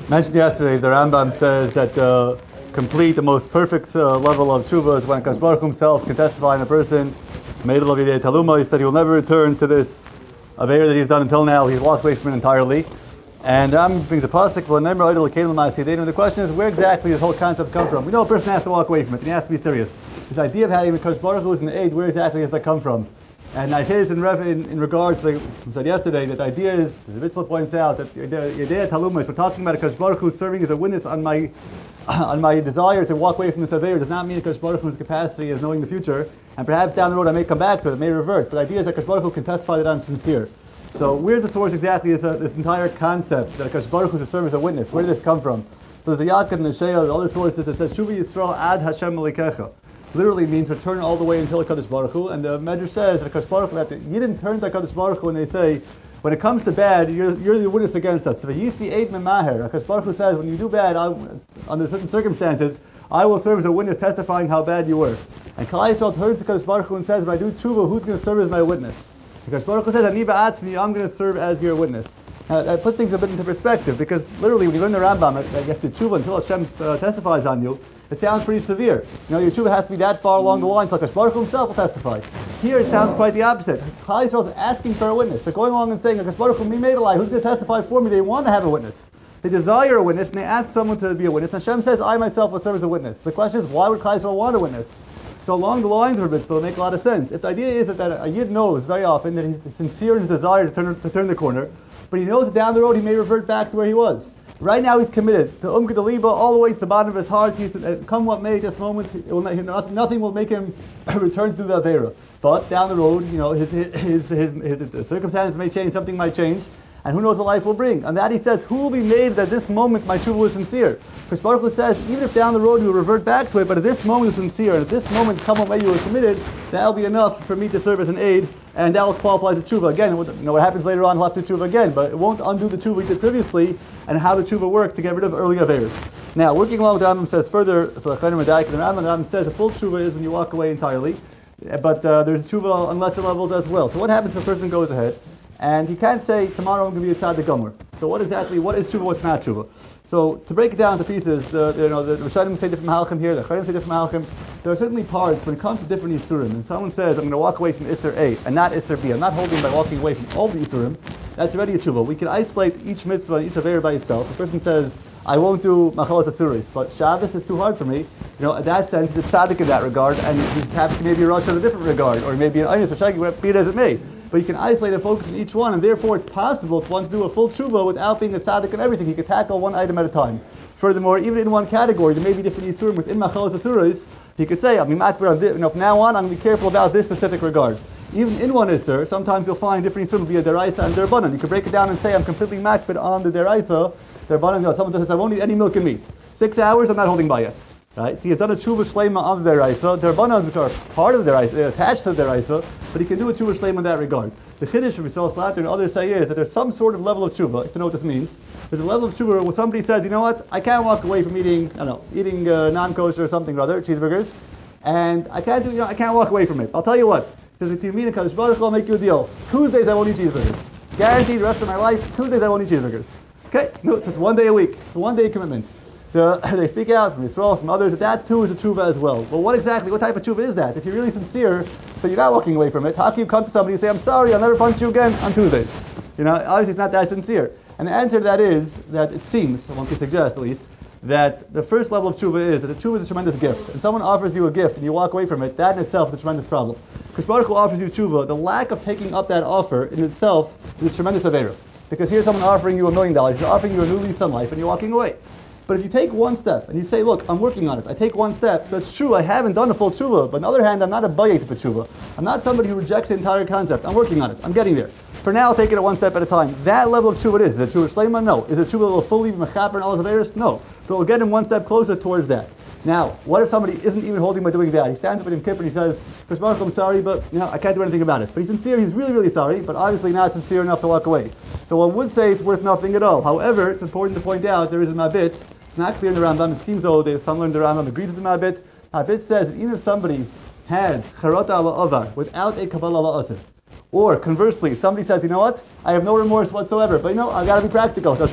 Mentioned yesterday, the Rambam says that complete, the most perfect level of tshuva is when Kadosh Baruch Hu himself can testify in a person. Meidel of Yidei Taluma, he said he will never return to this aveir that he's done until now. He's walked away from it entirely. And Rambam brings a pasuk for the question is, where exactly does this whole concept come from? We know a person has to walk away from it, and he has to be serious. This idea of having Kadosh Baruch Hu as an aid, where exactly does that come from? And I say this in regards to, we said yesterday, that the idea is, as the Vitzla points out, that Yedei Taluma, we're talking about a Kadosh Baruch Hu serving as a witness on my desire to walk away from this aveir, does not mean Kadosh Baruch Hu's capacity is knowing the future, and perhaps down the road I may come back to it, it may revert, but the idea is that Kadosh Baruch Hu can testify that I'm sincere. So where's the source exactly of this entire concept that Kadosh Baruch Hu is to serve as a witness? Where did this come from? So there's a Yaakov and the Sheol, the other sources that says, Shuvi Yisrael ad Hashem Melikecha. Literally means return all the way until Kadosh Baruch Hu, and the Medrash says that Kadosh Baruch Hu, that Yidden turn to Kadosh Baruch Hu and they say, when it comes to bad, you're the witness against us. So Yisi Eid Memaher, Kadosh Baruch Hu says, when you do bad, under certain circumstances, I will serve as a witness testifying how bad you were. And Klal Yisrael turns to Kadosh Baruch Hu and says, when I do tshuva, who's going to serve as my witness? Because Baruch Hu says, Ani ba'atzmi, I'm going to serve as your witness. That puts things a bit into perspective, because literally when you learn the Rambam, I guess the tshuva, until Hashem testifies on you, it sounds pretty severe. Your tshuva has to be that far along the line, so Kadosh Baruch Hu himself will testify. Here it sounds quite the opposite. Klal Yisrael is asking for a witness. They're going along and saying, Kadosh Baruch Hu, me made a lie, who's going to testify for me? They want to have a witness. They desire a witness, and they ask someone to be a witness. Hashem says, I myself will serve as a witness. The question is, why would Klal Yisrael want a witness? So along the lines of it, it'll make a lot of sense. If the idea is that a Yid knows very often that he's sincere in his desire to turn the corner, but he knows that down the road he may revert back to where he was. Right now he's committed to Gedaliba all the way to the bottom of his heart. He's, come what may, at this moment, nothing will make him return to the Aveira. But down the road, his circumstances may change, something might change, and who knows what life will bring. And that he says, who will be made that this moment my tshuva was sincere? Because Baruch Hu says, even if down the road you will revert back to it, but at this moment is sincere, and at this moment, come what may, you were committed, that'll be enough for me to serve as an aid, and that will qualify the tshuva. Again, what happens later on, he'll have to tshuva again, but it won't undo the tshuva he did previously, and how the tshuva worked to get rid of early aveiros. Now, working along with the Rambam says further, so the Rambam says the full tshuva is when you walk away entirely, but there's tshuva on lesser levels as well. So what happens if a person goes ahead, and he can't say, tomorrow I'm going to be a tzaddik gomer. So what is tshuva, what's not tshuva? So to break it down into pieces, the Rishonim say different mahalchim here, the Chayyim say different mahalchim. There are certainly parts when it comes to different Yisurim, and someone says, I'm going to walk away from Isser A and not Isser B. I'm not holding by walking away from all the Yisurim. That's already a tshuva. We can isolate each mitzvah and each aveir by itself. The person says, I won't do machalas asuris, but Shabbos is too hard for me. In that sense, he's a tzaddik in that regard, and he perhaps he may be a Rosh in a different regard, or maybe an Aynis or Shagi, be it as it may. But you can isolate and focus on each one, and therefore it's possible for one to do a full tshuva without being a tzaddik and everything. He can tackle one item at a time. Furthermore, even in one category, there may be different yisurim within machalas asuras. He could say, from now on, I'm going to be careful about this specific regard. Even in one isur, sometimes you'll find different yisurim via deraisa and derbanan. You can break it down and say, I'm completely makbid on the deraisa. Derbanan, someone says, I won't eat any milk and meat. 6 hours, I'm not holding by it. Right? So he has done a tshuva shleima on the deraisa. Derbanan, which are part of the deraisa, they're attached to the deraisa, but he can do a tshuva shleima in that regard. The chiddush from Yisrael Slater and others say is that there's some sort of level of tshuva, if you know what this means. There's a level of tshuva where somebody says, you know what, I can't walk away from eating non-kosher or something or other, cheeseburgers, and I can't walk away from it. I'll tell you what, because if you mean Kadosh Baruch Hu, I'll make you a deal. Tuesdays I won't eat cheeseburgers. Guaranteed the rest of my life, Tuesdays I won't eat cheeseburgers. Okay? No, it's just 1 day a week. It's a 1 day commitment. They speak out from Yisrael, from others, that too is a tshuva as well. Well, what type of tshuva is that? If you're really sincere, so you're not walking away from it, how can you come to somebody and say, I'm sorry, I'll never punch you again on Tuesdays? Obviously it's not that sincere. And the answer to that is that it seems, one could suggest at least, that the first level of tshuva is that the tshuva is a tremendous gift. And someone offers you a gift and you walk away from it, that in itself is a tremendous problem. Because Baruch Hu offers you tshuva, the lack of taking up that offer in itself is a tremendous aveira. Because here's someone offering you $1 million, he's offering you a new lease on life, and you're walking away. But if you take one step and you say, look, I'm working on it, I take one step, that's true, I haven't done a full tshuva, but on the other hand, I'm not a bayit for tshuva. I'm not somebody who rejects the entire concept. I'm working on it. I'm getting there. For now, I'll take it one step at a time. That level of tshuva is it tshuva shleima? No. Is it tshuva that will fully be mechaper and all his averis? No. But we'll get him one step closer towards that. Now, what if somebody isn't even holding by doing that? He stands up at Yom Kippur and he says, Kadosh Baruch Hu, I'm sorry, but I can't do anything about it. But he's sincere, he's really, really sorry, but obviously not sincere enough to walk away. So one would say it's worth nothing at all. However, it's important to point out there is a mabit. It's not clear in the Rambam. It seems though some learned the Rambam agrees with the mabit. Mabit says that even if somebody has charata ala avar without a kabbalah ala asir, Or conversely, somebody says, you know what? I have no remorse whatsoever, but I got to be practical. No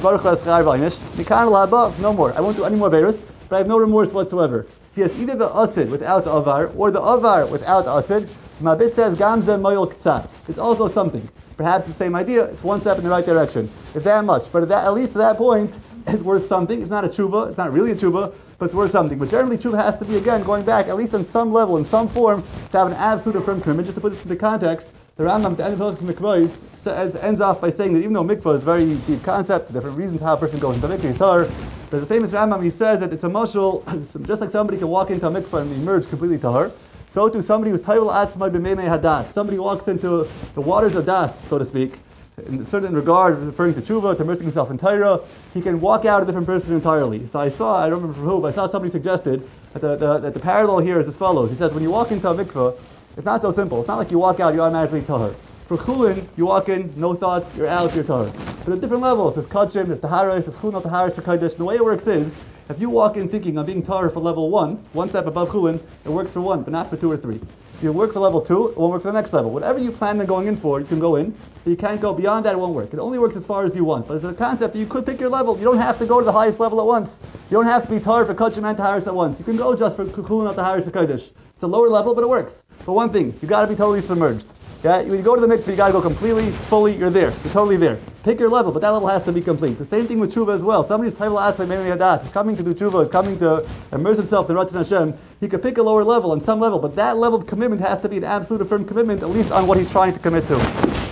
more. I won't do any more Beirus, but I have no remorse whatsoever. He has either the asid without the avar, or the avar without asid. Mabit says, Gamze moyel ktsas. It's also something. Perhaps the same idea, it's one step in the right direction. If that much. But at least to that point, it's worth something. It's not a tshuva, it's not really a tshuva, but it's worth something. But generally tshuva has to be, again, going back, at least on some level, in some form, to have an absolute affirmed commitment. Just to put this into context, the Rambam at the end of Mikvah ends off by saying that even though mikvah is a very deep concept, different reasons how a person goes into mikvah, tar, there's a famous Rambam, he says that it's a mashal, just like somebody can walk into a mikvah and emerge completely tahar, so too somebody who's tayvel atzmai b'meimei hadas, somebody walks into the waters of das, so to speak, in a certain regard, referring to tshuva, to immersing himself in Torah, he can walk out a different person entirely. So I don't remember from who, but I saw somebody suggested that the parallel here is as follows. He says, when you walk into a mikvah, it's not so simple. It's not like you walk out, you're automatically tahar. For chulin, you walk in, no thoughts, you're out, you're tahar. But there's different levels. There's kachim, there's taharis, there's chulin, taharis, the way it works is, if you walk in thinking I'm being tahar for level 1, one step above chulin, it works for 1, but not for 2 or 3. If you work for level 2, it won't work for the next level. Whatever you plan on going in for, you can go in, but you can't go beyond that, it won't work. It only works as far as you want. But it's a concept that you could pick your level. You don't have to go to the highest level at once. You don't have to be tahar for kachim and taharis at once. You can go just for chulin, taharis, kodesh. It's a lower level, but it works. But one thing, you got to be totally submerged. Yeah, when you go to the mikveh, you got to go completely, fully, you're there. You're totally there. Pick your level, but that level has to be complete. The same thing with tshuva as well. Somebody's tayvel asay meimei hadas. He's coming to do tshuva. He's coming to immerse himself in Ratzon Hashem. He could pick a lower level on some level, but that level of commitment has to be an absolute, affirmed commitment, at least on what he's trying to commit to.